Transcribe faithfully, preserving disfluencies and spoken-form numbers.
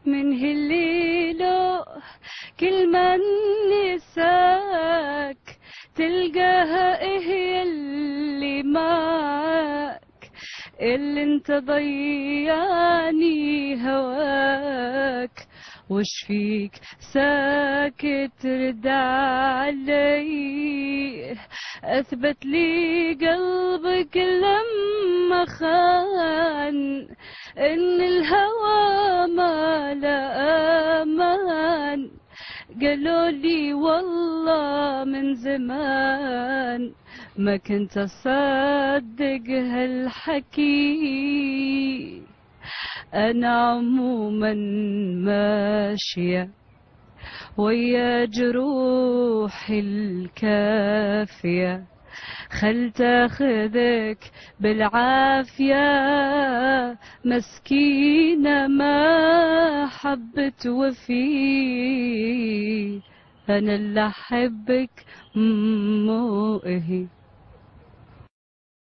من هالليلة كل ما نساك تلقاها إيه اللي معك، اللي انت ضيعني هواك. وش فيك ساكت رد علي، أثبت لي قلبك لما خان إن الهوى ما لا أمان. قالوا لي والله من زمان ما كنت أصدق هالحكي. أنا عموما ماشية ويا جروحي الكافية، خل تاخذك بالعافية. مسكينة ما حبت وفي، أنا اللي أحبك مو إهي.